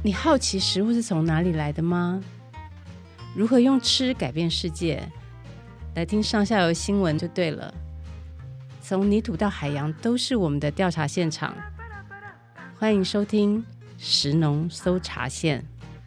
你好奇食物是从哪里来的吗？如何用吃改变世界？来听上下游新闻就对了。从泥土到海洋都是我们的调查现场，欢迎收听食农搜查线。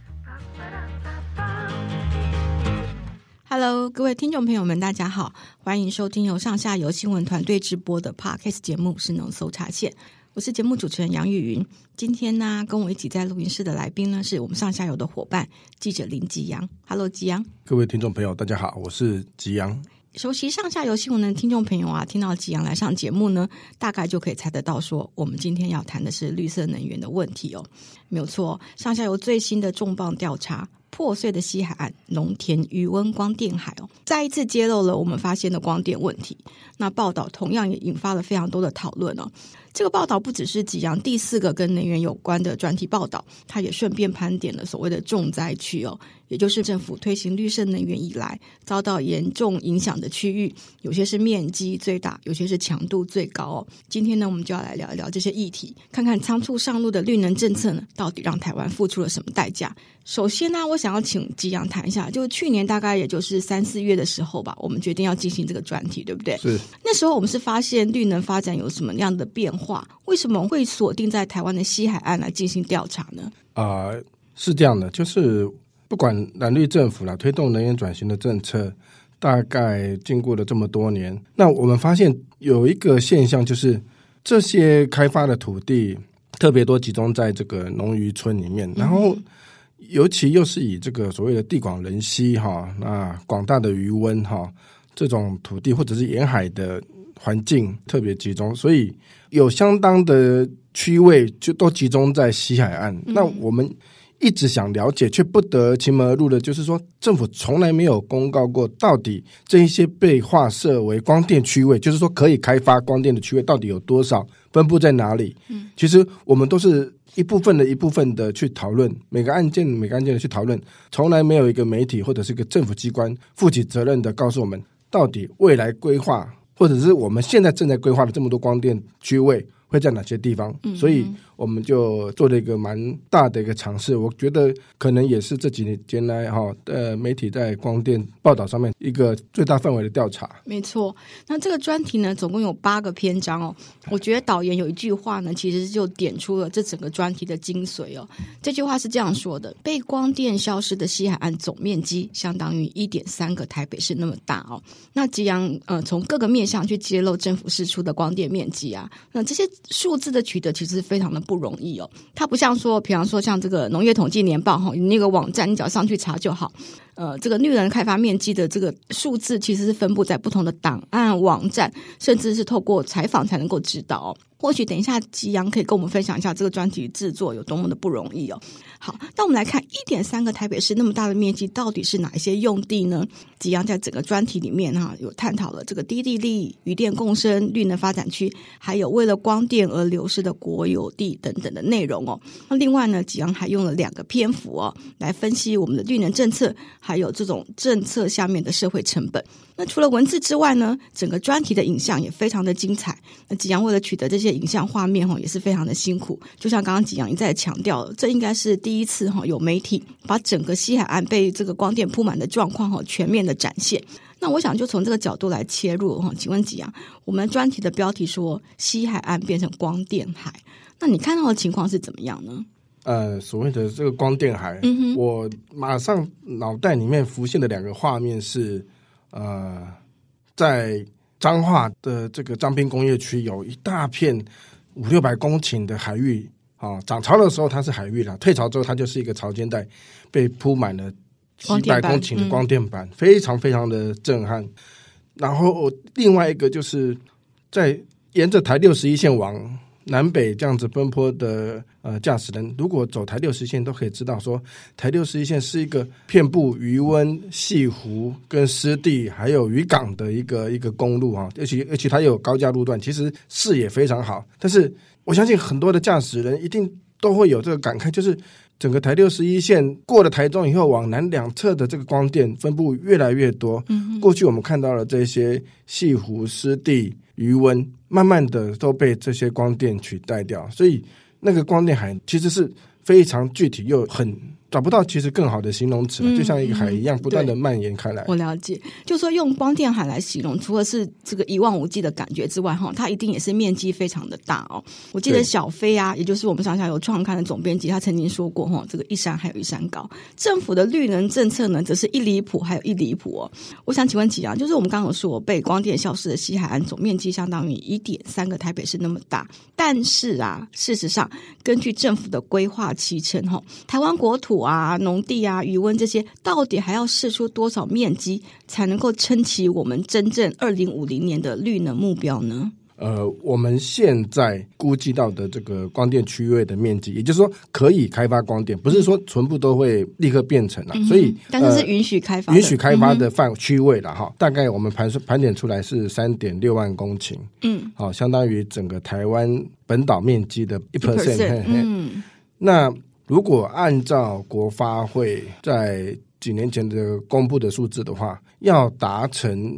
Hello， 各位听众朋友们，大家好，欢迎收听由上下游新闻团队直播的 Podcast 节目《食农搜查线》，我是节目主持人杨玉云。今天呢，跟我一起在录音室的来宾呢，是我们上下游的伙伴记者林吉阳。Hello， 吉阳。 各位听众朋友，大家好，我是吉阳。 熟悉上下游新闻的听众朋友啊，听到吉阳来上节目呢，大概就可以猜得到说，我们今天要谈的是绿色能源的问题哦。没有错，上下游最新的重磅调查。破碎的西海岸农田余温光电海再一次揭露了我们发现的光电问题。那报道同样也引发了非常多的讨论哦。这个报道不只是吉阳第4个跟能源有关的专题报道，它也顺便盘点了所谓的重灾区哦，也就是政府推行绿色能源以来遭到严重影响的区域，有些是面积最大，有些是强度最高哦。今天呢，我们就要来聊一聊这些议题，看看仓促上路的绿能政策呢，到底让台湾付出了什么代价。首先呢，我想要请吉阳谈一下，就去年大概也就是3、4月的时候吧，我们决定要进行这个专题，对不对？ 是。 那时候我们是发现绿能发展有什么样的变化？为什么会锁定在台湾的西海岸来进行调查呢？ 是这样的，就是不管蓝绿政府啦，推动能源转型的政策，大概经过了这么多年，那我们发现有一个现象，就是这些开发的土地特别多集中在这个农渔村里面，然后尤其又是以这个所谓的地广人稀那广大的渔温这种土地或者是沿海的环境特别集中，所以有相当的区位就都集中在西海岸。那我们一直想了解却不得其门而入的，就是说政府从来没有公告过到底这一些被划设为光电区位，就是说可以开发光电的区位到底有多少，分布在哪里。其实我们都是一部分的去讨论，每个案件的去讨论，从来没有一个媒体或者是一个政府机关负起责任的告诉我们到底未来规划或者是我们现在正在规划的这么多光电区位会在哪些地方。所以我们就做了一个蛮大的一个尝试，我觉得可能也是这几年来媒体在光电报道上面一个最大范围的调查。 没错，那这个专题呢总共有8个篇章哦。我觉得导言有一句话呢，其实就点出了这整个专题的精髓哦。这句话是这样说的：被光电消失的西海岸总面积相当于 1.3 个台北市那么大哦。那吉阳从各个面向去揭露政府释出的光电面积啊，那这些数字的取得其实非常的不容易哦。它不像说，比方说像这个农业统计年报你那个网站你只要上去查就好。这个绿能开发面积的这个数字其实是分布在不同的档案网站，甚至是透过采访才能够知道哦。或许等一下吉阳可以跟我们分享一下这个专题制作有多么的不容易哦。好，那我们来看 1.3 个台北市那么大的面积到底是哪一些用地呢？吉阳在整个专题里面有探讨了这个低地利、渔电共生、绿能发展区，还有为了光电而流失的国有地等等的内容哦。那另外呢，吉阳还用了2个篇幅来分析我们的绿能政策还有这种政策下面的社会成本。那除了文字之外呢，整个专题的影像也非常的精彩。那吉阳为了取得这些影像画面也是非常的辛苦，就像刚刚吉阳一再强调，这应该是第一次有媒体把整个西海岸被这个光电铺满的状况全面的展现。那我想就从这个角度来切入请问吉阳，我们专题的标题说西海岸变成光电海，那你看到的情况是怎么样呢？ 所谓的这个光电海，我马上脑袋里面浮现的2个画面是，在彰化的这个彰滨工业区有一大片500-600公顷的海域涨潮的时候它是海域啦，退潮之后它就是一个潮间带，被铺满了几百公顷的光电板，非常非常的震撼。然后另外一个就是在沿着台61线往南北这样子奔波的驾驶人，如果走台61线都可以知道说，台61线是一个遍布渔温、潟湖跟湿地还有渔港的一个公路而且它有高架路段，其实视野非常好。但是我相信很多的驾驶人一定都会有这个感慨，就是整个台61线过了台中以后，往南2侧的这个光电分布越来越多。过去我们看到了这些潟湖、湿地、渔温，慢慢的都被这些光电取代掉，所以那个光电海其实是非常具体又很找不到其实更好的形容词，就像一个海一样不断的蔓延开来。 我了解，就说用光电海来形容，除了是这个一望无际的感觉之外，它一定也是面积非常的大哦。我记得小飞啊，也就是我们上下游创刊的总编辑，他曾经说过这个一山还有一山高。政府的绿能政策呢，则是一离谱还有一离谱哦。我想请问启阳，就是我们刚刚有说被光电消失的西海岸总面积相当于 1.3 个台北市那么大，但是啊，事实上根据政府的规划期程台湾国土啊、农地啊、渔温这些，到底还要释出多少面积才能够撑起我们真正2050年的绿能目标呢？ 我们现在估计到的这个光电区域的面积，也就是说可以开发光电，不是说全部都会立刻变成所以但是是允许开发的， 允许开发的区位了大概我们盘点出来是 3.6 万公顷，相当于整个台湾本岛面积的 1%。那如果按照国发会在几年前的公布的数字的话，要达成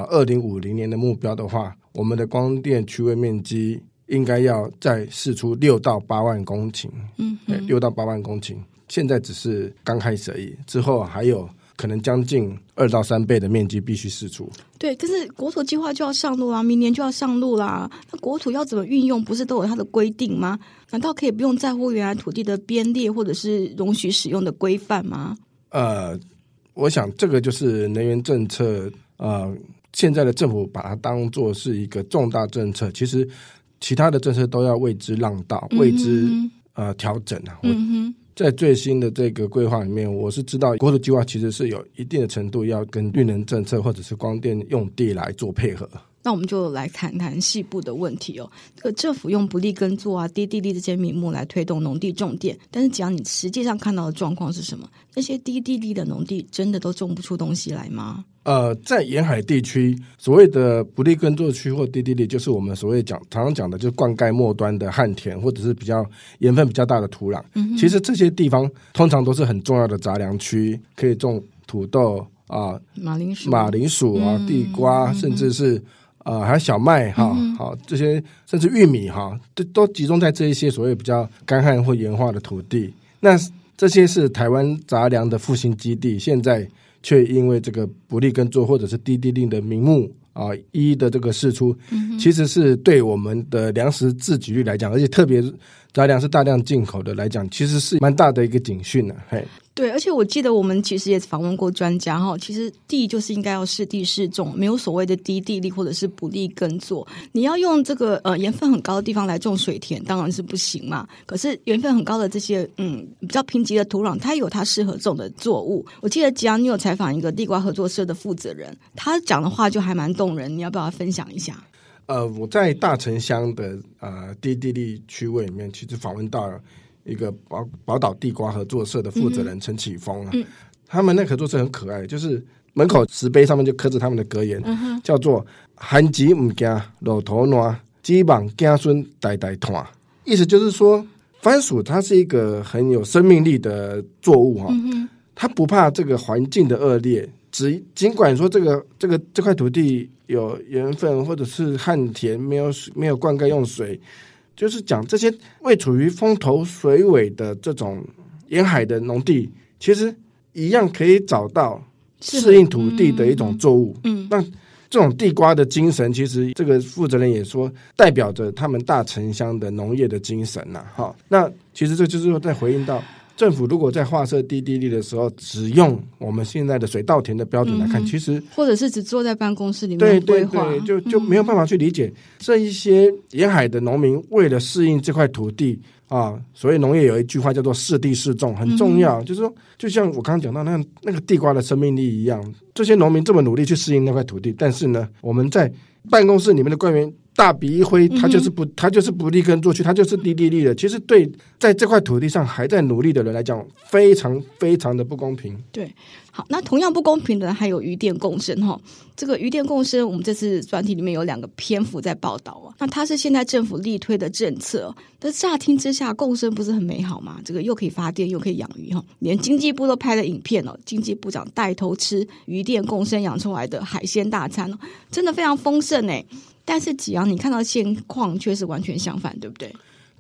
2050年的目标的话，我们的光电区位面积应该要再释出6到8万公顷，6到8万公顷，现在只是刚开始而已，之后还有可能将近2到3倍的面积必须释出。 对，可是国土计划就要上路啦，明年就要上路啦。那国土要怎么运用，不是都有它的规定吗？难道可以不用在乎原来土地的编列或者是容许使用的规范吗？ 我想这个就是能源政策，现在的政府把它当作是一个重大政策，其实其他的政策都要为之让道，为之调整啊。在最新的这个规划里面，我是知道国土计划其实是有一定的程度要跟绿能政策或者是光电用地来做配合。 那我们就来谈谈细部的问题哦。这个政府用不利耕作啊、低地利这些名目来推动农地种电，但是只要你实际上看到的状况是什么？那些低地利的农地真的都种不出东西来吗？ 在沿海地区，所谓的不利耕作区或低地利，就是我们所谓常常讲的，就是灌溉末端的旱田，或者是比较盐分比较大的土壤。其实这些地方通常都是很重要的杂粮区，可以种土豆啊、马铃薯啊、地瓜，甚至是还有小麦好这些，甚至玉米都集中在这一些所谓比较干旱或盐化的土地。那这些是台湾杂粮的复兴基地，现在却因为这个不利耕作或者是低地利的名目一一的这个释出，其实是对我们的粮食自给率来讲，而且特别杂粮是大量进口的来讲，其实是蛮大的一个警讯的。 对，而且我记得我们其实也访问过专家其实地就是应该要适地适种，没有所谓的低地利或者是不利耕作。你要用这个盐分很高的地方来种水田，当然是不行嘛。可是盐分很高的这些比较贫瘠的土壤，它有它适合种的作物。我记得吉阳你有采访一个地瓜合作社的负责人，他讲的话就还蛮动人，你要不要分享一下？ 我在大城乡的低地利区位里面，其实访问到一个宝岛地瓜合作社的负责人陈启峰他们那个合作社很可爱，就是门口石碑上面就刻着他们的格言，叫做寒极唔惊落头烂，基望子孙代代传。意思就是说，番薯它是一个很有生命力的作物它不怕这个环境的恶劣，尽管说这块土地有盐分或者是旱田，没有灌溉用水。就是讲这些未处于风头水尾的这种沿海的农地，其实一样可以找到适应土地的一种作物。那这种地瓜的精神，其实这个负责人也说，代表着他们大城乡的农业的精神那其实这就是在回应到政府如果在划设低地利的时候，只用我们现在的水稻田的标准来看，其实或者是只坐在办公室里面规划， 对，就没有办法去理解这一些沿海的农民为了适应这块土地所谓农业有一句话叫做适地适种，很重要。就是说，就像我刚刚讲到那个地瓜的生命力一样，这些农民这么努力去适应那块土地，但是呢，我们在办公室里面的官员大笔一挥，他就是不利耕作区，他就是低地利的。其实对在这块土地上还在努力的人来讲，非常非常的不公平。 对，好，那同样不公平的还有渔电共生这个渔电共生，我们这次专题里面有2个篇幅在报道那它是现在政府力推的政策。但乍听之下，共生不是很美好吗？这个又可以发电，又可以养鱼连经济部都拍了影片经济部长带头吃渔电共生养出来的海鲜大餐真的非常丰盛但是吉阳，你看到现况却是完全相反，对不对？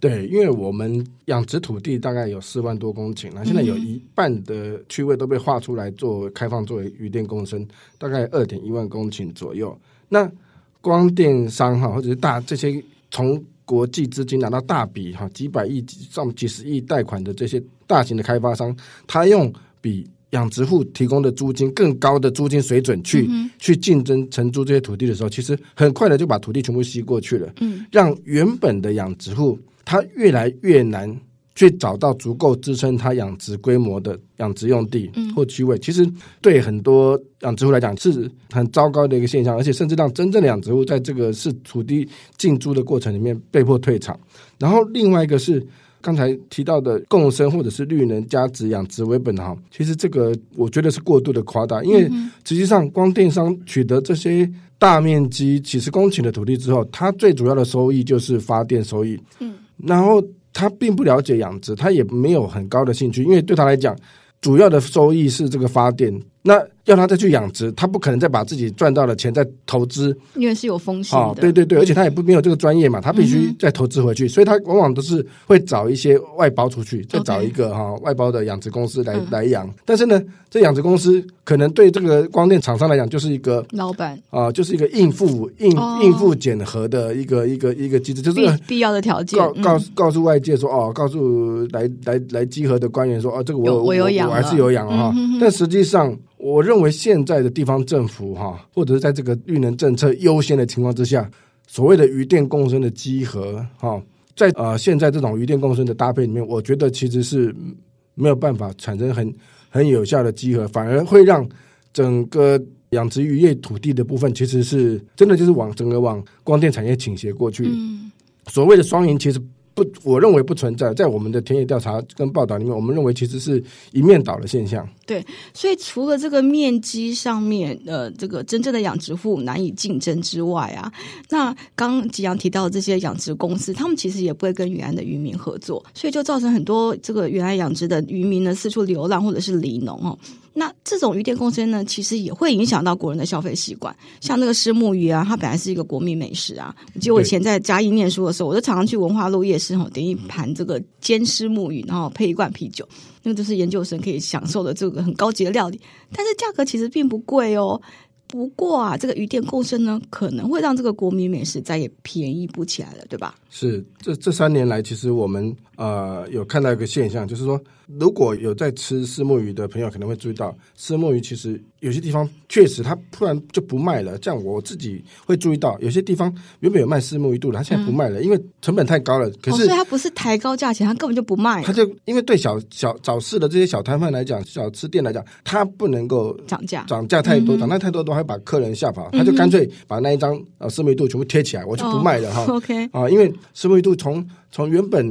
对，因为我们养殖土地大概有4万多公顷，那现在有一半的区位都被划出来做开放作为渔电共生，大概2.1万公顷左右。那光电商或者是这些从国际资金拿到大笔几百亿上几十亿贷款的这些大型的开发商，他用比养殖户提供的租金更高的租金水准去竞争承租这些土地的时候，其实很快的就把土地全部吸过去了，让原本的养殖户他越来越难去找到足够支撑他养殖规模的养殖用地或区位，其实对很多养殖户来讲是很糟糕的一个现象，而且甚至让真正的养殖户在这个是土地竞租的过程里面被迫退场。然后另外一个是刚才提到的共生或者是绿能加值养殖为本的，其实这个我觉得是过度的夸大，因为实际上光电商取得这些大面积几十公顷的土地之后，它最主要的收益就是发电收益，然后他并不了解养殖，他也没有很高的兴趣，因为对他来讲主要的收益是这个发电，那要他再去养殖，他不可能再把自己赚到的钱再投资， 因为是有风险的。 对对对，而且他也没有这个专业嘛，他必须再投资回去，所以他往往都是会找一些外包出去，再找一个外包的养殖公司来养。但是呢，这养殖公司可能对这个光电厂商来讲就是一个老板就是一个应付检核的一个机制，就是必要的条件。 告诉外界说告诉来稽核的官员说这个我有养， 我还是有养但实际上我认为现在的地方政府或者是在这个绿能政策优先的情况之下，所谓的渔电共生的稽核在现在这种渔电共生的搭配里面，我觉得其实是没有办法产生很有效的稽核，反而会让整个养殖渔业土地的部分其实是真的就是整个往光电产业倾斜过去。所谓的双赢其实我认为不存在，在我们的田野调查跟报道里面，我们认为其实是一面倒的现象。 对，所以除了这个面积上面这个真正的养殖户难以竞争之外那刚吉洋提到的这些养殖公司，他们其实也不会跟原来的渔民合作，所以就造成很多这个原来养殖的渔民呢四处流浪或者是离农那这种渔电共生呢，其实也会影响到国人的消费习惯。像那个虱目鱼它本来是一个国民美食我记得我以前在嘉义念书的时候，我就常常去文化路夜市点一盘这个煎虱目鱼，然后配一罐啤酒，那个就是研究生可以享受的这个很高级的料理，但是价格其实并不贵不过这个渔电共生呢，可能会让这个国民美食再也便宜不起来了，对吧？ 是，这3年来，其实我们有看到一个现象，就是说，如果有在吃虱目鱼的朋友，可能会注意到，虱目鱼其实有些地方确实它突然就不卖了。这样我自己会注意到，有些地方原本有卖虱目鱼肚的，它现在不卖了，因为成本太高了。可是所以它不是抬高价钱，它根本就不卖了。 它就因为对早市的这些小摊贩来讲，小吃店来讲，它不能够涨价太多，涨价太多都会把客人吓跑，他就干脆把那一张虱目鱼肚全部贴起来，我就不卖了 OK 因为虱目鱼肚从原本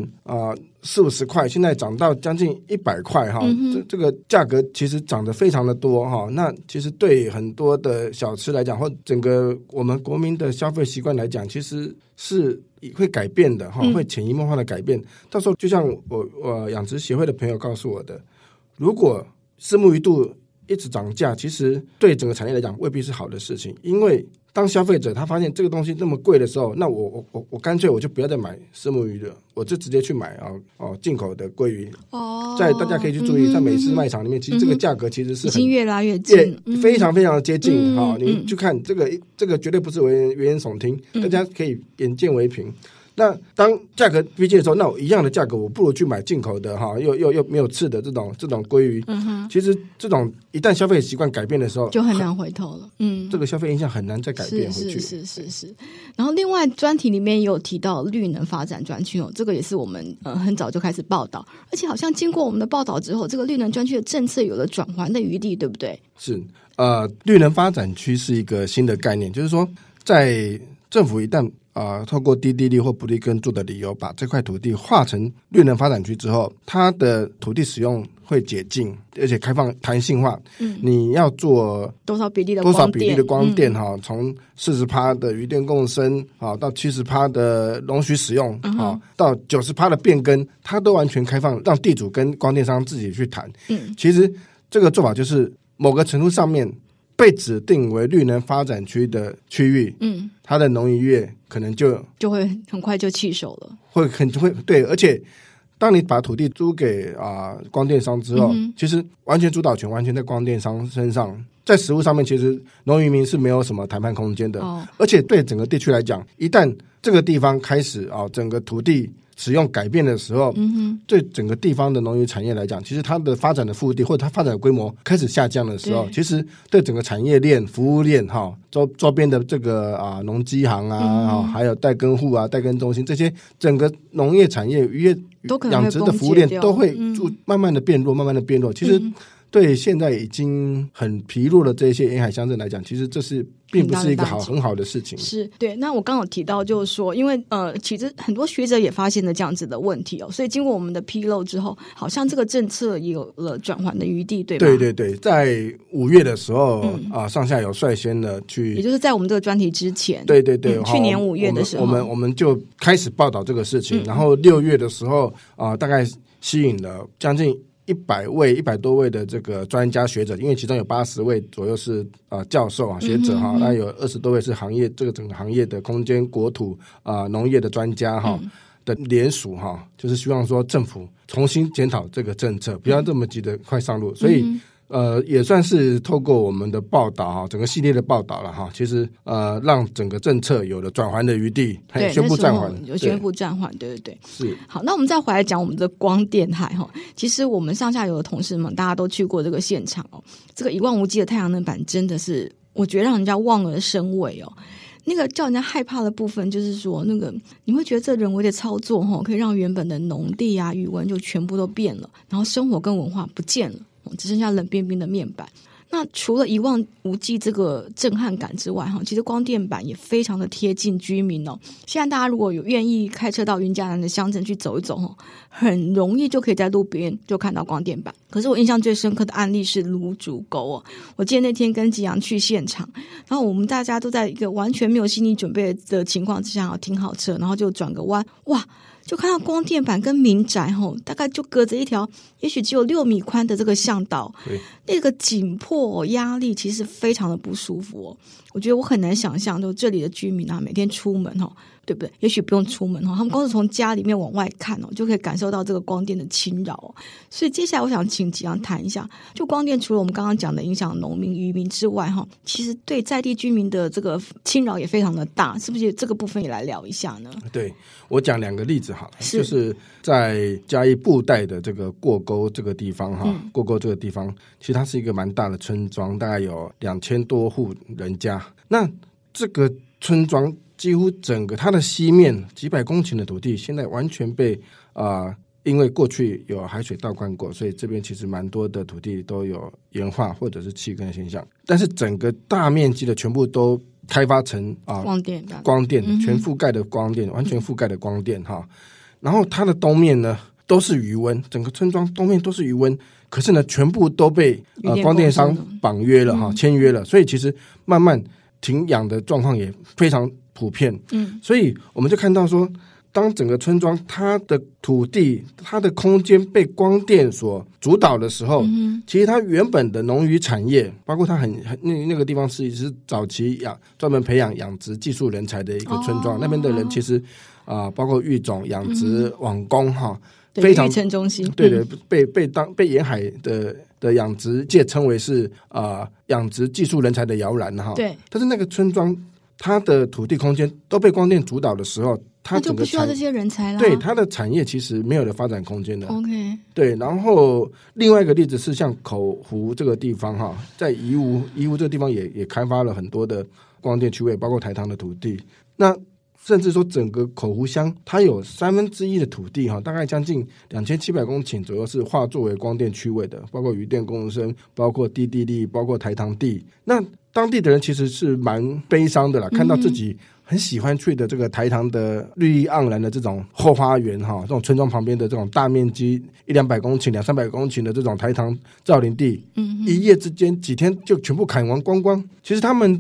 40-50块，现在涨到将近100块这个价格其实涨得非常的多那其实对很多的小吃来讲，或整个我们国民的消费习惯来讲，其实是会改变的会潜移默化的改变。到时候就像我养殖协会的朋友告诉我的，如果虱目鱼肚一直涨价，其实对整个产业来讲未必是好的事情，因为当消费者他发现这个东西那么贵的时候，那我干脆我就不要再买虱目鱼了，我就直接去买进口的鲑鱼。在大家可以去注意，在美式卖场里面，其实这个价格其实是已经越来越近， 非常非常的接近你去看这个绝对不是危言耸听，大家可以眼见为凭。那当价格逼近的时候，那我一样的价格，我不如去买进口的又没有刺的这种鲑鱼。其实这种一旦消费习惯改变的时候， 就很难回头了。 这个消费印象很难再改变回去。 是。然后另外专题里面也有提到绿能发展专区这个也是我们很早就开始报道，而且好像经过我们的报道之后，这个绿能专区的政策有了转圜的余地，对不对？ 是绿能发展区是一个新的概念，就是说在政府一旦透过低地利或不利耕作的理由，把这块土地划成绿能发展区之后，它的土地使用会解禁，而且开放弹性化。你要做多少比例的光电从40%的渔电共生到70%的容许使用到90%的变更，它都完全开放，让地主跟光电商自己去谈。其实这个做法就是某个程度上面被指定为绿能发展区的区域，它的农渔业可能就会很快就弃守了， 会对，而且当你把土地租给光电商之后，其实完全主导权完全在光电商身上，在实务上面其实农渔民是没有什么谈判空间的，而且对整个地区来讲，一旦这个地方开始整个土地使用改变的时候，对整个地方的农渔产业来讲，其实它的发展的腹地或者它发展的规模开始下降的时候，其实对整个产业链、服务链周边的这个农机行还有代耕户代耕中心这些整个农业产业、渔业养殖的服务链都会慢慢的变弱，慢慢的变弱。其实对现在已经很疲弱的这些沿海乡镇来讲，其实这是并不是一个很好的事情。 是对。那我刚刚有提到就是说，因为其实很多学者也发现了这样子的问题所以经过我们的披露之后，好像这个政策也有了转圜的余地，对吧？ 对，在5月的时候上下游率先的去， 也就是在我们这个专题之前， 对， 去年5月的时候， 我们就开始报道这个事情，然后6月的时候大概吸引了将近100多位的这个专家学者，因为其中有80位左右是教授学者那有20多位是这个整个行业的空间、国土农业的专家的联署就是希望说政府重新检讨这个政策，不要这么急的快上路，所以也算是透过我们的报道整个系列的报道了其实让整个政策有了转圜的余地，宣布暂缓， 有宣布暂缓，对， 是。 好，那我们再回来讲我们的光电海其实我们上下游的同事们大家都去过这个现场这个一望无际的太阳能板真的是我觉得让人家望而生畏那个叫人家害怕的部分就是说，那个你会觉得这人为的操作可以让原本的农地渔文就全部都变了，然后生活跟文化不见了，只剩下冷冰冰的面板。那除了一望无际这个震撼感之外其实光电板也非常的贴近居民现在大家如果有愿意开车到云嘉南的乡镇去走一走很容易就可以在路边就看到光电板。可是我印象最深刻的案例是芦竹沟我记得那天跟吉阳去现场，然后我们大家都在一个完全没有心理准备的情况之下停好车，然后就转个弯，哇，就看到光电板跟民宅大概就隔着一条也许只有6米宽的这个巷道，那个紧迫压力其实非常的不舒服我觉得我很难想象就这里的居民每天出门对不对？也许不用出门他们光是从家里面往外看就可以感受到这个光电的侵扰所以接下来我想请吉阳谈一下，就光电除了我们刚刚讲的影响农民渔民之外其实对在地居民的这个侵扰也非常的大，是不是这个部分也来聊一下呢？ 对，我讲2个例子好了，就是在嘉义布袋的这个过沟这个地方过沟这个地方其实它是一个蛮大的村庄，大概有2000多户人家。那这个村庄几乎整个它的西面几百公顷的土地现在完全被因为过去有海水倒灌过，所以这边其实蛮多的土地都有盐化或者是气根的现象，但是整个大面积的全部都开发成光电全覆盖的光电，完全覆盖的光电然后它的东面呢都是余温，整个村庄东面都是余温，可是呢全部都被光电商绑约了签约了，所以其实慢慢停养的状况也非常普遍所以我们就看到说，当整个村庄它的土地它的空间被光电所主导的时候其实它原本的农渔产业，包括它那个地方是早期专门培养养殖技术人才的一个村庄那边的人其实包括育种、养殖、网工非常育成中心， 对被沿海的养殖界称为是养殖技术人才的摇篮对， 但是那个村庄它的土地空间都被光电主导的时候，它就不需要这些人才了。 对，它的产业其实没有了发展空间的。 OK， 对。然后另外一个例子是像口湖这个地方在宜乌这个地方也开发了很多的光电区位，包括台糖的土地。那甚至说整个口湖乡它有1/3的土地大概将近2700公顷左右是划作为光电区位的，包括渔电共生，包括地地，包括台糖地。那当地的人其实是蛮悲伤的啦，看到自己很喜欢去的这个台糖的绿意盎然的这种后花园这种村庄旁边的这种大面积100-200公顷、200-300公顷的这种台糖造林地一夜之间几天就全部砍完光光。其实他们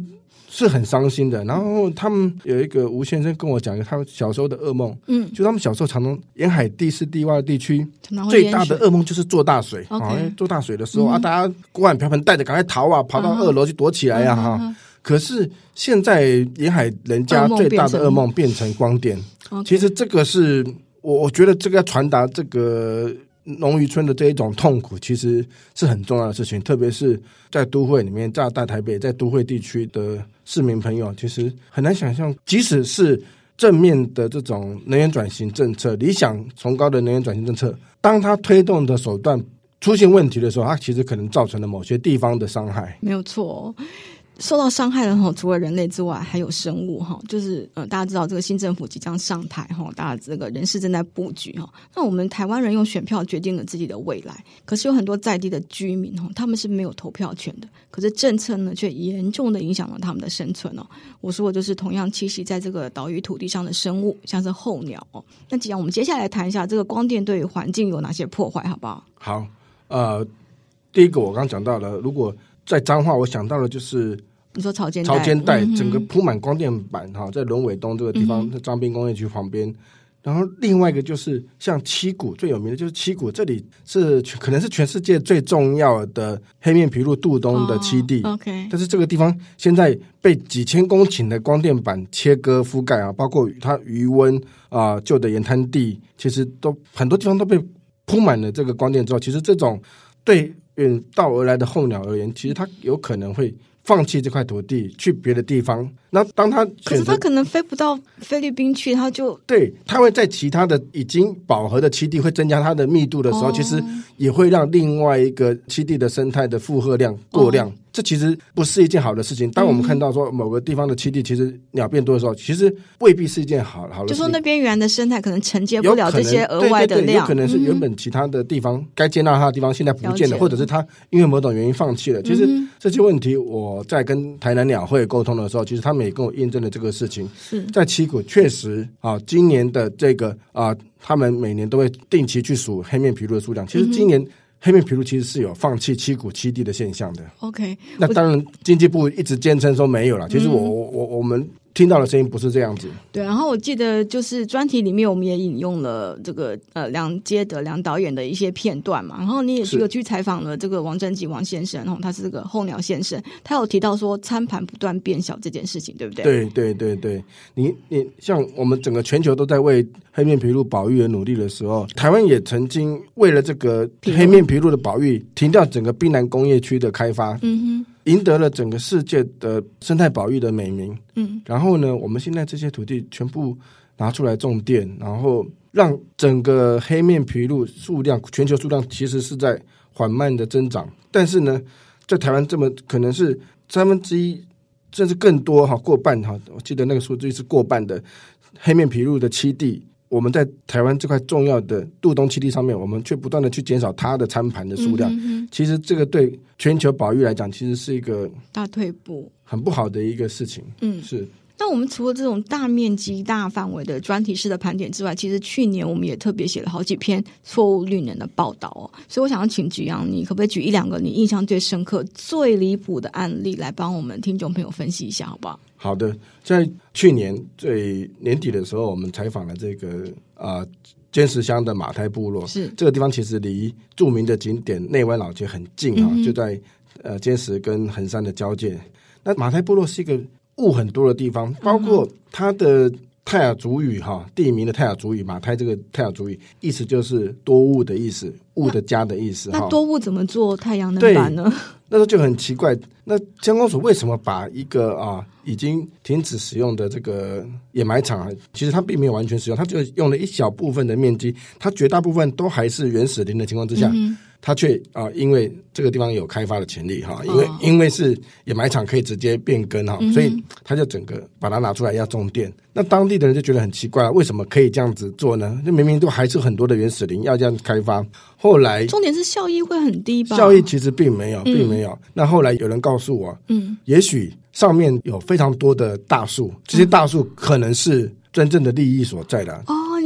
是很伤心的。然后他们有一个吴先生跟我讲他小时候的噩梦，就他们小时候常常沿海地势地洼的地区最大的噩梦就是做大水，做大水的时候大家锅碗瓢盆带着赶快逃啊，跑到2楼去躲起来啊。可是现在沿海人家最大的噩梦变成光电，其实这个是我觉得这个要传达这个农渔村的这一种痛苦，其实是很重要的事情，特别是在都会里面，在大台北，在都会地区的市民朋友，其实很难想象，即使是正面的这种能源转型政策，理想崇高的能源转型政策，当它推动的手段出现问题的时候，它其实可能造成了某些地方的伤害。 没有错。受到伤害的除了人类之外还有生物，就是大家知道这个新政府即将上台，大家这个人事正在布局。那我们台湾人用选票决定了自己的未来，可是有很多在地的居民他们是没有投票权的，可是政策呢却严重的影响了他们的生存。我说的就是同样栖息在这个岛屿土地上的生物，像是候鸟。那既然我们接下来谈一下这个光电对于环境有哪些破坏好不好？ 好，第一个我刚刚讲到了，如果在彰化我想到的就是你说潮间带整个铺满光电板，在仑尾东这个地方，在彰滨工业区旁边。然后另外一个就是像七股，最有名的就是七股，这里是可能是全世界最重要的黑面琵鹭渡冬的栖地。但是这个地方现在被几千公顷的光电板切割覆盖包括它余温旧的盐滩地，其实都很多地方都被铺满了这个光电之后，其实这种对远道而来的候鸟而言，其实它有可能会放弃这块土地去别的地方。那当他可是他可能飞不到菲律宾去，他就对，他会在其他的已经饱和的栖地会增加它的密度的时候，其实也会让另外一个栖地的生态的负荷量过量。这其实不是一件好的事情。当我们看到说某个地方的栖地其实鸟变多的时候，其实未必是一件好的事情。 就说那边原来的生态可能承接不了这些额外的量， 有可能是原本其他的地方该接纳它的地方现在不见了，或者是它因为某种原因放弃了。其实这些问题我在跟台南鸟会沟通的时候，其实他们也跟我验证了这个事情。在七股确实今年的这个他们每年都会定期去数黑面琵鹭的数量，其实今年黑面琵鹭其实是有放弃七股栖地的现象的。那当然经济部一直坚称说没有了，其实我们听到的声音不是这样子。 对，然后我记得就是专题里面我们也引用了这个梁接德梁导演的一些片段嘛，然后你也有去采访了这个王贞吉王先生，然后他是这个候鸟先生，他有提到说餐盘不断变小这件事情，对不对？ 对，你像我们整个全球都在为黑面琵鹭保育而努力的时候，台湾也曾经为了这个黑面琵鹭的保育停掉整个滨南工业区的开发，赢得了整个世界的生态保育的美名。然后呢，我们现在这些土地全部拿出来种电，然后让整个黑面琵鹭数量全球数量其实是在缓慢的增长，但是呢在台湾这么可能是1/3甚至更多过半我记得那个数据是过半的黑面琵鹭的栖地，我们在台湾这块重要的渡冬栖地上面，我们却不断的去减少它的餐盘的数量。其实这个对全球保育来讲，其实是一个大退步， 很不好的一个事情。是。 那我们除了这种大面积大范围的专题式的盘点之外，其实去年我们也特别写了好几篇错误绿能的报道所以我想要请菊阳，你可不可以举1-2个你印象最深刻最离谱的案例来帮我们听众朋友分析一下好不好？ 好的，在去年最年底的时候，我们采访了这个尖石乡的马太部落，是这个地方其实离著名的景点内湾老街很近就在尖石跟横山的交界。那马太部落是一个雾很多的地方，包括它的泰雅族语地名的泰雅族语，马太这个泰雅族语意思就是多雾的意思，雾的家的意思。 那多雾怎么做太阳能板呢？ 那时候就很奇怪，那乡公所为什么把一个已经停止使用的这个掩埋场，其实它并没有完全使用，它就用了一小部分的面积，它绝大部分都还是原始林的情况之下，它却因为这个地方有开发的潜力因为是掩埋场可以直接变更所以它就整个把它拿出来要种电。那当地的人就觉得很奇怪，为什么可以这样子做呢？就明明都还是很多的原始林要这样开发。后来重点是效益会很低吧？ 效益其实并没有。那后来有人告诉我，也许上面有非常多的大树，这些大树可能是真正的利益所在的。 你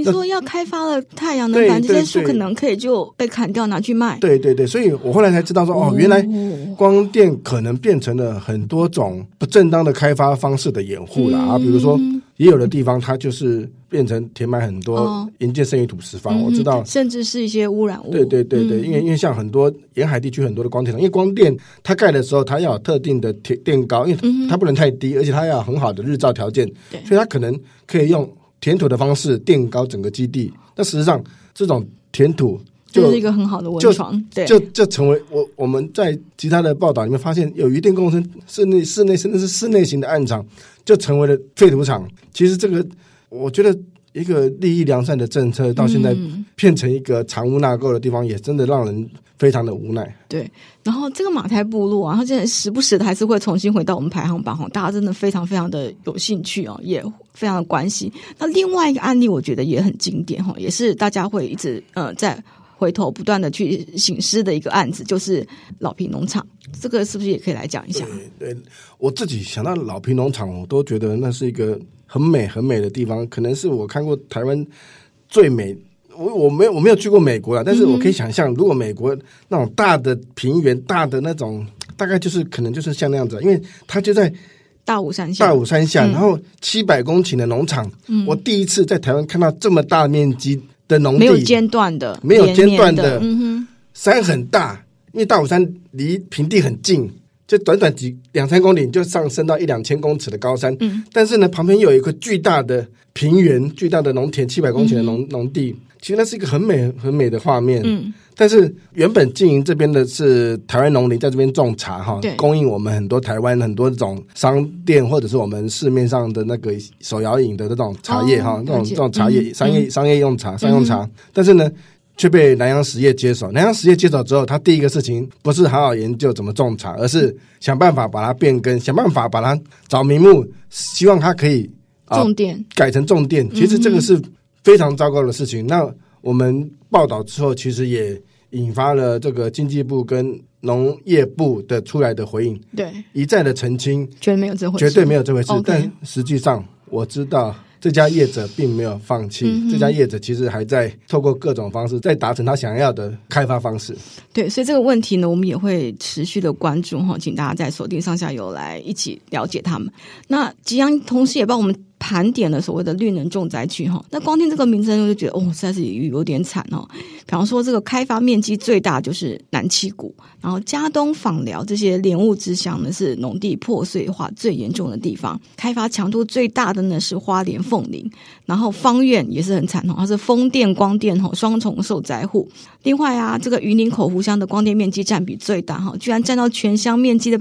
说要开发了太阳能板，这些树可能可以就被砍掉拿去卖。 对对对，所以我后来才知道说，原来光电可能变成了很多种不正当的开发方式的掩护啦。比如说，也有的地方它就是变成填埋很多营建剩余土石方，我知道， 甚至是一些污染物。 对对对对，因为像很多沿海地区很多的光电厂，因为光电它盖的时候它要有特定的电高，因为它不能太低，而且它要有很好的日照条件，所以它可能可以用填土的方式垫高整个基地。那事实上，这种填土就是一个很好的温床，对， 就成为我们在其他的报道里面发现，有余电共生室内甚至是室内型的暗场，就成为了废土场。其实这个，我觉得一个利益良善的政策，到现在变成一个藏污纳垢的地方，也真的让人非常的无奈。 对，然后这个马太部落啊，它现在时不时的还是会重新回到我们排行榜，大家真的非常非常的有兴趣哦，也非常的关心。那另外一个案例，我觉得也很经典，也是大家会一直在回头不断的去省思的一个案子，就是老坪农场。这个是不是也可以来讲一下？ 对，我自己想到老坪农场，我都觉得那是一个很美很美的地方，可能是我看过台湾最美。我没有去过美国啦，但是我可以想象，如果美国那种大的平原、大的那种，大概就是可能就是像那样子，因为它就在大武山下， 然后700公顷的农场，我第一次在台湾看到这么大面积的农地， 没有间断的， 山很大，因为大武山离平地很近，就短短2-3公里就上升到1-2千公尺的高山，但是呢，旁边有一个巨大的平原、巨大的农田，700公顷的农地。其实那是一个很美很美的画面，但是原本经营这边的是台湾农林，在这边种茶哈，供应我们很多台湾很多这种商店或者是我们市面上的那个手摇饮的这种茶叶哈，这种茶叶商业用茶，但是呢，却被南洋实业接手。南洋实业接手之后，他第一个事情不是好好研究怎么种茶，而是想办法把它变更，想办法把它找名目，希望它可以种电， 改成种电。其实这个是非常糟糕的事情。那我们报道之后，其实也引发了这个经济部跟农业部的出来的回应， 对， 一再的澄清， 绝对没有这回事， 但实际上我知道这家业者并没有放弃，这家业者其实还在透过各种方式在达成他想要的开发方式。 对，所以这个问题呢，我们也会持续的关注，请大家在锁定上下游来一起了解他们。那吉洋同时也帮我们盘点了所谓的绿能重灾区，那光听这个名称我就觉得实在是有点惨哦。比方说这个开发面积最大就是南七股，然后嘉东枋寮这些莲雾之乡呢是农地破碎化最严重的地方，开发强度最大的呢是花莲凤林，然后芳苑也是很惨，它是风电光电双重受灾户。另外啊，这个云林口湖乡的光电面积占比最大，居然占到全乡面积的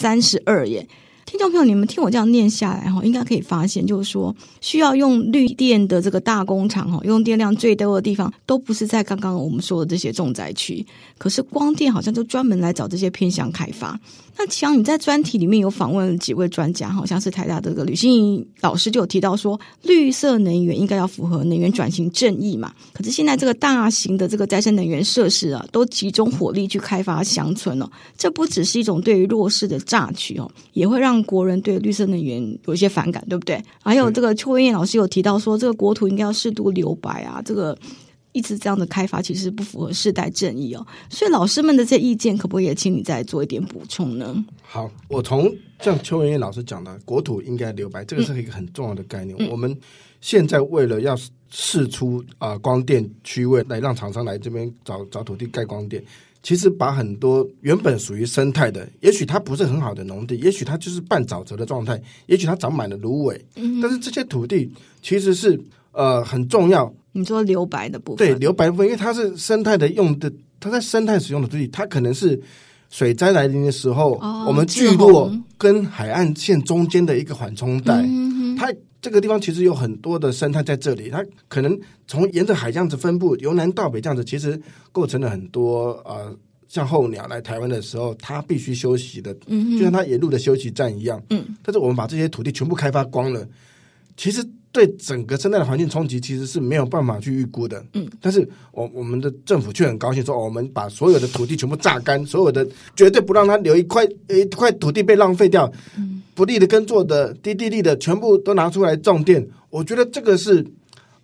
32% 耶。听众朋友，你们听我这样念下来，应该可以发现，就是说需要用绿电的这个大工厂，用电量最多的地方都不是在刚刚我们说的这些重灾区，可是光电好像就专门来找这些偏乡开发。那其实你在专题里面有访问几位专家，好像是台大的这个吕欣怡老师就有提到说，绿色能源应该要符合能源转型正义嘛。可是现在这个大型的这个再生能源设施啊，都集中火力去开发乡村哦，这不只是一种对于弱势的榨取哦，也会让国人对绿色能源有一些反感，对不对？还有这个邱文彦老师有提到说，这个国土应该要适度留白啊，这个一直这样的开发其实不符合世代正义哦，所以老师们的这意见可不可以也请你再做一点补充呢？ 好，我从像邱文彦老师讲的国土应该留白，这个是一个很重要的概念。我们现在为了要释出光电区位来让厂商来这边找土地盖光电，其实把很多原本属于生态的，也许它不是很好的农地，也许它就是半沼泽的状态，也许它长满了芦苇，但是这些土地其实是很重要。 你说留白的部分， 对，留白部分，因为它是生态的用的，它在生态使用的土地，它可能是水灾来临的时候，我们聚落跟海岸线中间的一个缓冲带，它这个地方其实有很多的生态在这里，它可能从沿着海这样子分布，由南到北这样子，其实构成了很多像候鸟来台湾的时候，它必须休息的，就像它沿路的休息站一样。但是我们把这些土地全部开发光了，其实对整个生态的环境冲击其实是没有办法去预估的。但是我们的政府却很高兴说，我们把所有的土地全部榨干，所有的绝对不让它留一块土地被浪费掉，不利的耕作的低地利的全部都拿出来种电。我觉得这个是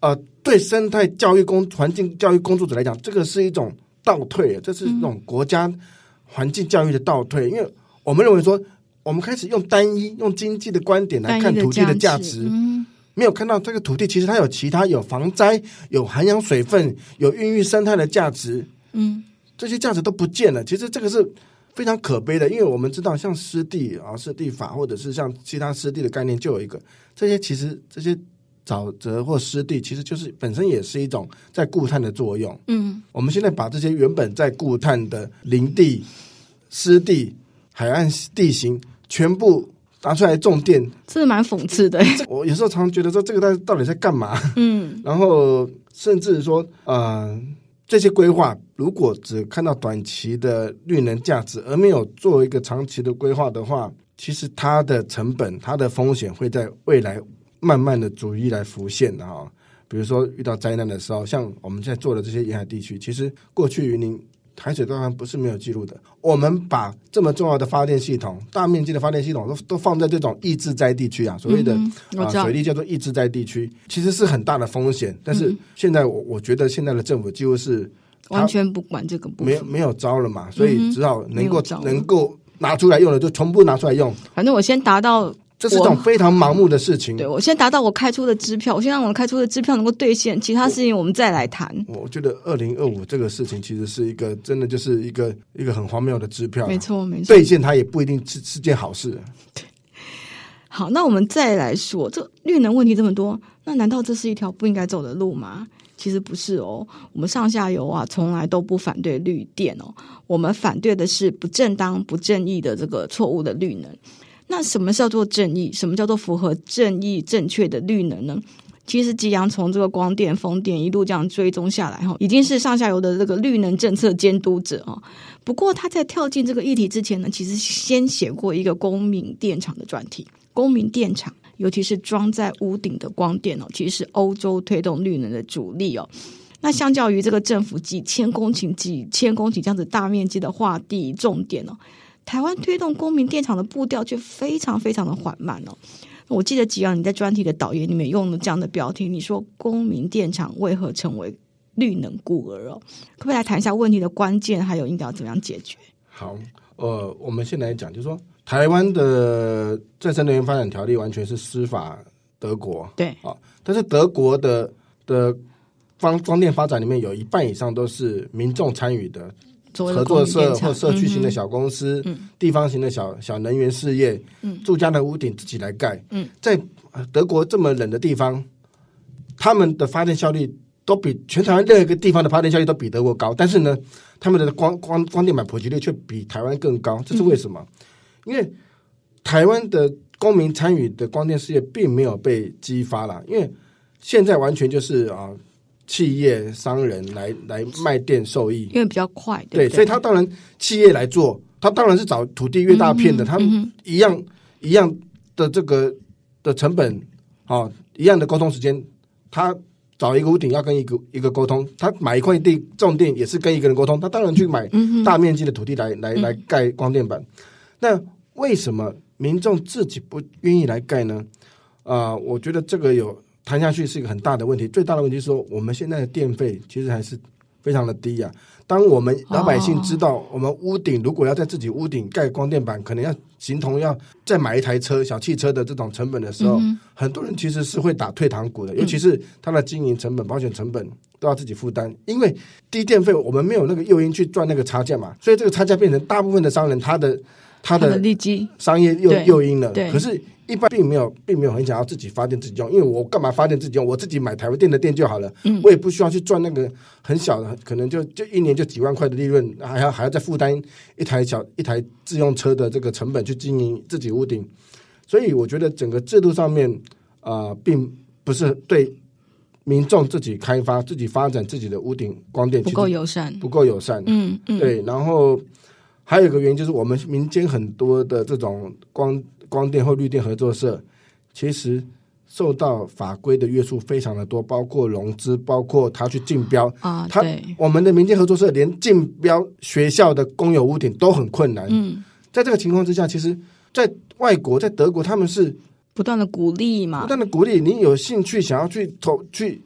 对生态教育环境教育工作者来讲，这个是一种倒退，这是一种国家环境教育的倒退，因为我们认为说，我们开始用用经济的观点来看土地的价值，没有看到这个土地其实它有其他有防灾、有涵养水分、有孕育生态的价值，这些价值都不见了。其实这个是非常可悲的，因为我们知道像湿地湿地法或者是像其他湿地的概念就有一个，其实这些沼泽或湿地其实就是本身也是一种在固碳的作用。我们现在把这些原本在固碳的林地、湿地、海岸地形全部拿出来种电， 这是蛮讽刺的。 我有时候常常觉得说，这个到底在干嘛？然后甚至说，这些规划如果只看到短期的绿能价值，而没有做一个长期的规划的话，其实它的成本、它的风险会在未来慢慢的逐一来浮现的哈。比如说遇到灾难的时候，像我们现在做的这些沿海地区，其实过去云林海水倒不是没有记录的，我们把这么重要的发电系统、大面积的发电系统都放在这种易治灾地区所谓的水利叫做易治灾地区，其实是很大的风险。但是现在我觉得现在的政府几乎是完全不管这个部分， 没有招了嘛，所以只好能够拿出来用的就全部拿出来用。 反正我先达到。 这是一种非常盲目的事情。 对，我先达到我开出的支票，我先让我开出的支票能够兑现，其他事情我们再来谈。 我觉得2025这个事情其实是一个真的就是一个很荒谬的支票， 没错没错， 兑现它也不一定是件好事。 对，好，那我们再来说，这绿能问题这么多，那难道这是一条不应该走的路吗？其实不是哦，我们上下游从来都不反对绿电哦，我们反对的是不正当、不正义的这个错误的绿能。那什么叫做正义？什么叫做符合正义正确的绿能呢？其实吉阳从这个光电、风电一路这样追踪下来已经是上下游的这个绿能政策监督者。不过他在跳进这个议题之前呢，其实先写过一个公民电厂的专题。公民电厂尤其是装在屋顶的光电其实是欧洲推动绿能的主力那相较于这个政府几千公顷这样子大面积的划地种电台湾推动公民电厂的步调却非常非常的缓慢我记得吉阳你在专题的导言里面用了这样的标题，你说公民电厂为何成为绿能孤儿可不可以来谈一下问题的关键，还有应该要怎么样解决？好， 我们先来讲，就是说台湾的再生能源发展条例完全是师法德国， 对但是德国的光电发展里面有一半以上都是民众参与的。合作社或社区型的小公司，地方型的小能源事业，住家的屋顶自己来盖。在德国这么冷的地方，他们的发电效率都比全台湾任何一个地方的发电效率都比德国高，但是呢，他们的光电板普及率却比台湾更高，这是为什么？因为台湾的公民参与的光电事业并没有被激发啦，因为现在完全就是企业商人来卖电受益， 因为比较快， 对，所以他当然企业来做，他当然是找土地越大片的，他们一样的这个的成本一样的沟通时间，他找一个屋顶要跟一个沟通，他买一块地种电也是跟一个人沟通，他当然去买大面积的土地来盖光电板。那为什么民众自己不愿意来盖呢？我觉得这个谈下去是一个很大的问题，最大的问题是说，我们现在的电费其实还是非常的低啊。当我们老百姓知道，我们屋顶如果要在自己屋顶盖光电板，可能要形同要再买一台小汽车的这种成本的时候，很多人其实是会打退堂鼓的，尤其是他的经营成本、保险成本都要自己负担，因为低电费我们没有那个诱因去赚那个差价嘛，所以这个差价变成大部分的商人他的利基商业诱因了。 对， 可是一般并没有很想要自己发电自己用，因为我干嘛发电自己用？我自己买台湾电的电就好了，我也不需要去赚那个很小的，可能就一年就几万块的利润，还要再负担一台自用车的这个成本去经营自己屋顶。所以我觉得整个制度上面并不是对民众自己开发、自己发展自己的屋顶光电不够友善， 对，然后还有一个原因就是我们民间很多的这种光电或绿电合作社，其实受到法规的约束非常的多，包括融资，包括他去竞标我们的民间合作社连竞标学校的公有屋顶都很困难。在这个情况之下，其实在外国，在德国，他们是不断的鼓励嘛， 不断的鼓励你有兴趣想要去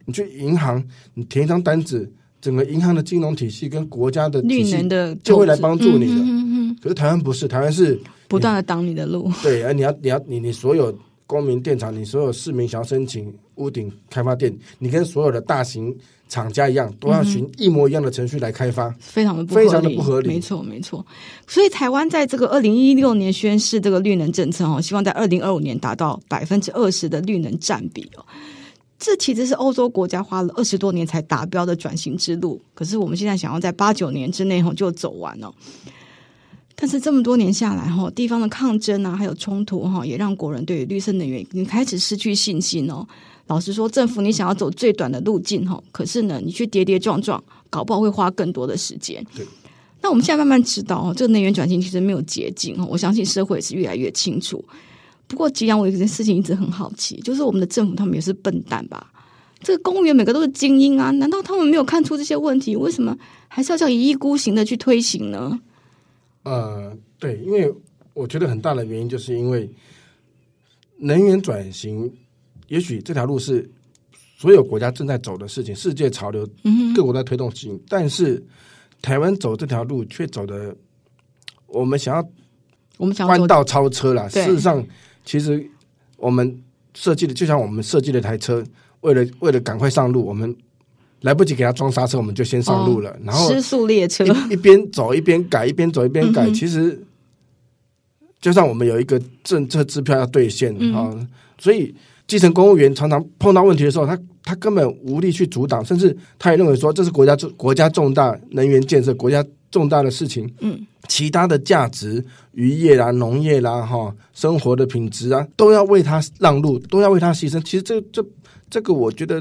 你去银行，你填一张单子，整个银行的金融体系跟国家的体系就会来帮助你的。可是台湾不是，台湾是不断的挡你的路。 对，你所有公民电厂，你所有市民想要申请屋顶开发电，你跟所有的大型厂家一样，都要循一模一样的程序来开发， 非常的不合理，没错。所以台湾在这个2016年宣示这个绿能政策希望在2025年达到20%的绿能占比这其实是欧洲国家花了20多年才达标的转型之路，可是我们现在想要在8-9年之内就走完了。但是这么多年下来地方的抗争还有冲突也让国人对于绿色能源已经开始失去信心老实说，政府你想要走最短的路径可是呢，你去跌跌撞撞，搞不好会花更多的时间。 对。 那我们现在慢慢知道这个能源转型其实没有捷径我相信社会也是越来越清楚。不过吉阳，我有一件事情一直很好奇，就是我们的政府他们也是笨蛋吧？这个公务员每个都是精英啊，难道他们没有看出这些问题？为什么还是要这样一意孤行的去推行呢？ 对，因为我觉得很大的原因就是因为能源转型，也许这条路是所有国家正在走的事情，世界潮流，各国在推动事情，但是台湾走这条路却走的，我们想要弯道超车啦。事实上，其实我们设计的，就像我们设计了一台车，为了赶快上路，我们来不及给它装刹车，我们就先上路了，然后失速列车一边走一边改，一边走一边改。其实就像我们有一个政策支票要兑现所以基层公务员常常碰到问题的时候，他根本无力去阻挡，甚至他也认为说这是国家重大能源建设，国家重大的事情。其他的价值，渔业啦、农业啦、生活的品质啊，都要为他让路，都要为他牺牲。其实这个，我觉得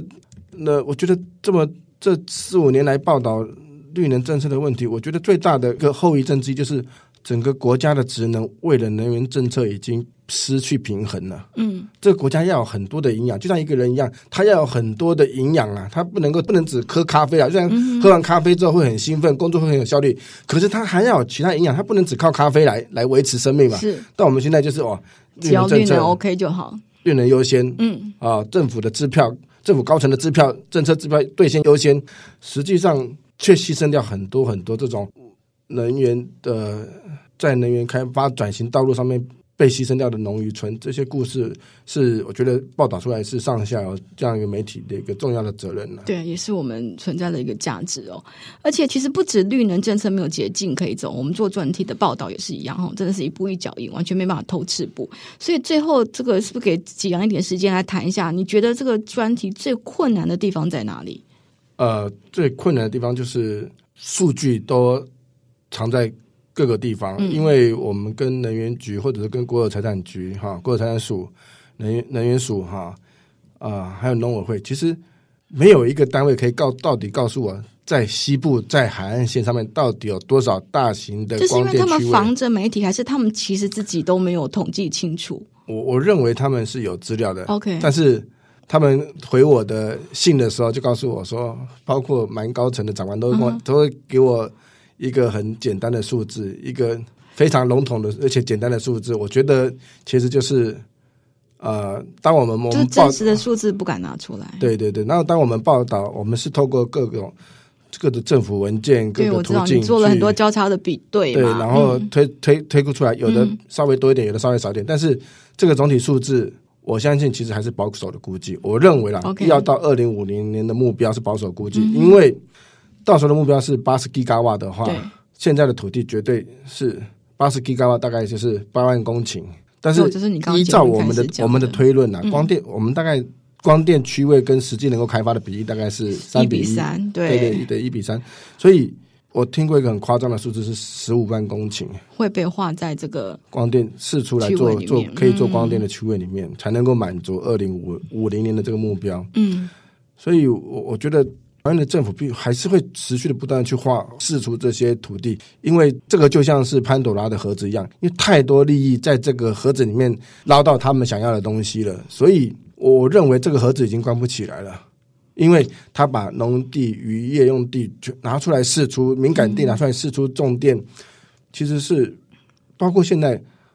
这4-5年来报道绿能政策的问题，我觉得最大的一个后遗症之一就是整个国家的职能为了能源政策已经失去平衡了。这个国家要有很多的营养，就像一个人一样，他要有很多的营养啊，他不能只喝咖啡啊。虽然喝完咖啡之后会很兴奋，工作会很有效率，可是他还要有其他营养，他不能只靠咖啡来维持生命嘛。是。但我们现在就是只要绿能 OK 就好， 绿能优先。政府的支票，政府高层的支票，政策支票兑现优先，实际上却牺牲掉很多很多这种能源的，在能源开发转型道路上面被牺牲掉的农渔村，这些故事是我觉得报道出来是上下游这样一个媒体的一个重要的责任对，也是我们存在的一个价值而且其实不止绿能政策没有捷径可以走，我们做专题的报道也是一样真的是一步一脚印，完全没办法偷吃步。所以最后这个是不是给吉阳一点时间来谈一下，你觉得这个专题最困难的地方在哪里？ 最困难的地方就是数据都藏在各个地方，因为我们跟能源局或者是跟国有财产局国有财产署、能源署还有农委会，其实没有一个单位可以到底告诉我，在西部在海岸线上面到底有多少大型的光电区位。这是因为他们防着媒体，还是他们其实自己都没有统计清楚？ 我认为他们是有资料的 ，OK， 但是他们回我的信的时候就告诉我说，包括蛮高层的长官都会给我一个很简单的数字，一个非常笼统的而且简单的数字。我觉得其实就是当我们就是真实的数字不敢拿出来。 对对对，然后当我们报道，我们是透过各个政府文件、各个途径， 你做了很多交叉的比对嘛， 对，然后推估出来，有的稍微多一点，有的稍微少一点，但是这个总体数字，我相信其实还是保守的估计。我认为啦，要到2050年的目标是保守估计，因为到时候的目标是80 GW 的话，现在的土地绝对是80 GW，大概就是8万公顷。但是依照我们的推论光电我们大概光电区位跟实际能够开发的比例大概是3比1，对1比3。所以我听过一个很夸张的数字是15万公顷会被划在这个光电释出来做可以做光电的区位里面，才能够满足2050年的这个目标。所以我觉得台湾的政府还是会持续的不断的去释出这些土地，因为这个就像是潘朵拉的盒子一样，因为太多利益在这个盒子里面捞到他们想要的东西了，所以我认为这个盒子已经关不起来了。因为他把农地、渔业用地拿出来释出，敏感地拿出来释出种电，其实是包括现在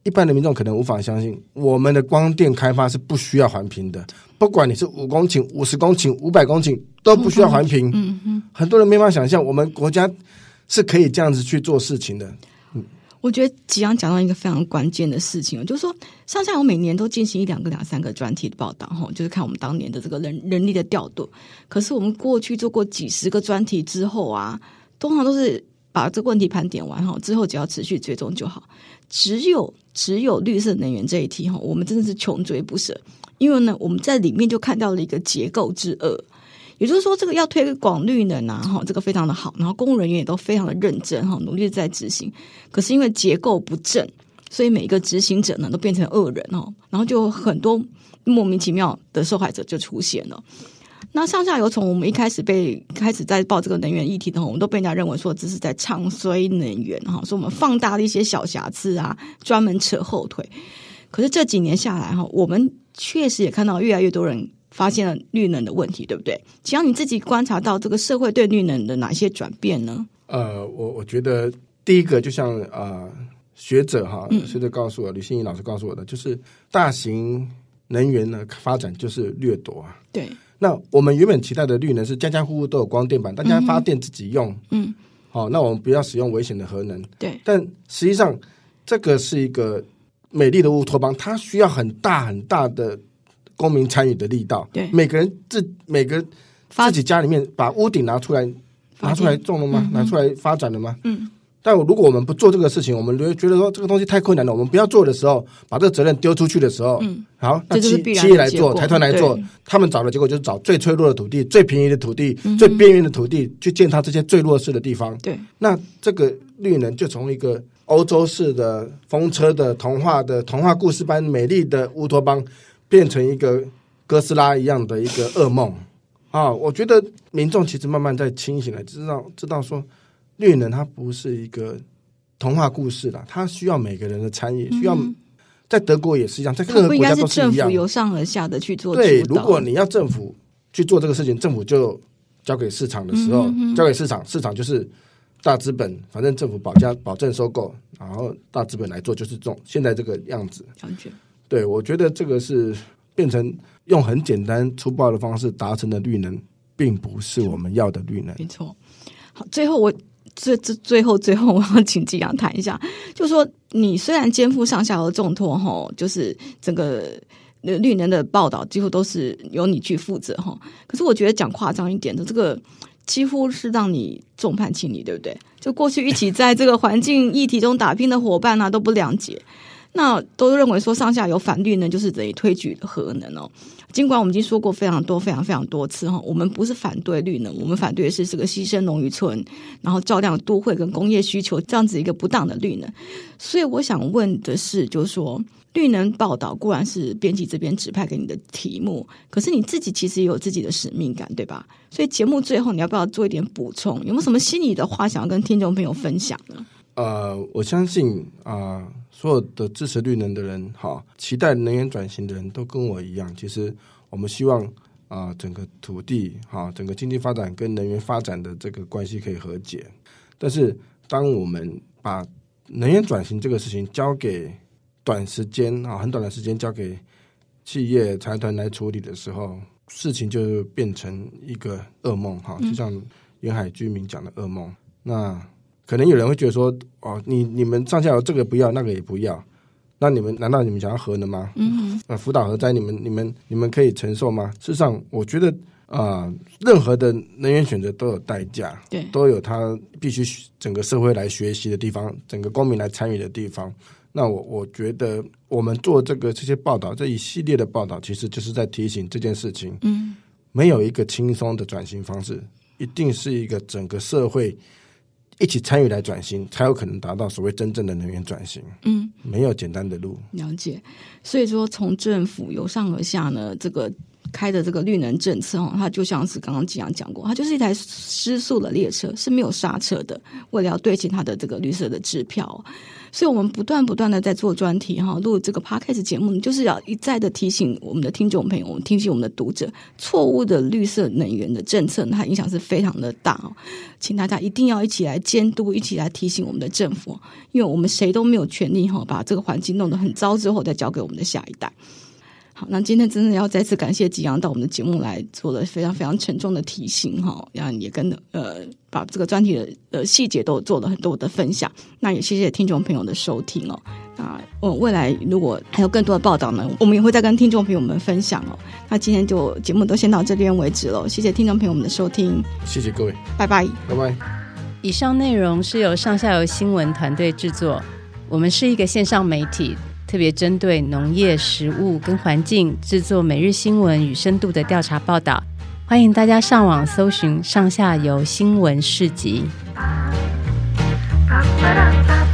一般的民众可能无法相信，我们的光电开发是不需要环评的，不管你是5公顷、50公顷、500公顷都不需要环评。很多人没法想象我们国家是可以这样子去做事情的。 我觉得吉阳讲到一个非常关键的事情，就是说上下游每年都进行1、2个、2、3个专题的报道，就是看我们当年的这个人力的调度。可是我们过去做过几十个专题之后啊，通常都是把这个问题盘点完之后，只要持续追踪就好。只有绿色能源这一题，我们真的是穷追不舍，因为呢，我们在里面就看到了一个结构之恶。也就是说，这个要推广绿能啊，这个非常的好，然后公务人员也都非常的认真，努力在执行。可是因为结构不正，所以每一个执行者呢都变成恶人然后就很多莫名其妙的受害者就出现了。那上下游从我们开始在报这个能源议题的我们都被人家认为说这是在唱衰能源说我们放大了一些小瑕疵啊，专门扯后腿。可是这几年下来我们确实也看到越来越多人发现了绿能的问题，对不对？只要你自己观察到这个社会对绿能的哪些转变呢？ 我觉得第一个就像学者告诉我，吕欣怡老师告诉我的，就是大型能源的发展就是掠夺啊。 对。 那我们原本期待的绿能是家家户户都有光电板，大家发电自己用。那我们不要使用危险的核能。 对。 但实际上，这个是一个美丽的乌托邦，它需要很大很大的公民参与的力道。 对。 每个自己家里面把屋顶拿出来种了吗？拿出来发展了吗？但如果我们不做这个事情，我们觉得说这个东西太困难了，我们不要做的时候，把这个责任丢出去的时候，好，那企业来做，财团来做，他们找的结果就是找最脆弱的土地、最便宜的土地、最边缘的土地去建它这些最弱势的地方。 对， 那这个绿能就从一个欧洲式的风车的童话故事般美丽的乌托邦，变成一个哥斯拉一样的一个噩梦啊！我觉得民众其实慢慢在清醒来，知道说。绿能它不是一个童话故事啦，它需要每个人的参与，需要在德国也是一样，在各个国家都是一样。 政府由上而下的去做主导。 对，如果你要政府去做这个事情，政府就交给市场的时候，交给市场，市场就是大资本，反正政府保证收购，然后大资本来做，就是现在这个样子。对，我觉得这个是变成用很简单粗暴的方式达成的绿能，并不是我们要的绿能。 没错。好，最后我要请季阳谈一下，就是说你虽然肩负上下游重托就是整个绿能的报道几乎都是由你去负责可是我觉得讲夸张一点的，这个几乎是让你众叛亲离，对不对？就过去一起在这个环境议题中打拼的伙伴都不谅解，那都认为说上下游反绿能就是等于推举核能尽管我们已经说过非常多次我们不是反对绿能，我们反对的是这个牺牲农渔村，然后照亮都会跟工业需求这样子一个不当的绿能。所以我想问的是，就是说绿能报道固然是编辑这边指派给你的题目，可是你自己其实也有自己的使命感，对吧？所以节目最后你要不要做一点补充？有没有什么心里的话想要跟听众朋友分享呢？ 我相信所有的支持绿能的人期待能源转型的人都跟我一样，其实我们希望整个土地整个经济发展跟能源发展的这个关系可以和解。但是当我们把能源转型这个事情交给很短的时间交给企业财团来处理的时候，事情就变成一个噩梦就像沿海居民讲的噩梦。那可能有人会觉得说你们上下游这个不要那个也不要，那难道你们想要核能吗？福岛核灾你们可以承受吗？事实上我觉得任何的能源选择都有代价， 对， 都有它必须整个社会来学习的地方，整个公民来参与的地方。那我觉得我们做这些报道，这一系列的报道其实就是在提醒这件事情没有一个轻松的转型方式，一定是一个整个社会一起参与来转型，才有可能达到所谓真正的能源转型。没有简单的路。 了解。所以说从政府由上而下呢，这个开的这个绿能政策它就像是刚刚吉阳讲过，它就是一台失速的列车，是没有刹车的，为了要兑现它的这个绿色的支票。所以我们不断的在做专题录这个 Podcast 节目，就是要一再的提醒我们的听众朋友，提醒我们的读者，错误的绿色能源的政策它影响是非常的大请大家一定要一起来监督，一起来提醒我们的政府，因为我们谁都没有权利把这个环境弄得很糟之后再交给我们的下一代。好，那今天真的要再次感谢吉阳到我们的节目来做了非常非常沉重的提醒然后也跟把这个专题的细节都做了很多的分享。那也谢谢听众朋友的收听那未来如果还有更多的报道呢，我们也会再跟听众朋友们分享那今天就节目都先到这边为止了，谢谢听众朋友们的收听， 谢谢各位， 拜拜， 拜拜。 以上内容是由上下游新闻团队制作，我们是一个线上媒体，特别针对农业、食物跟环境制作每日新闻与深度的调查报道，欢迎大家上网搜寻上下游新闻市集。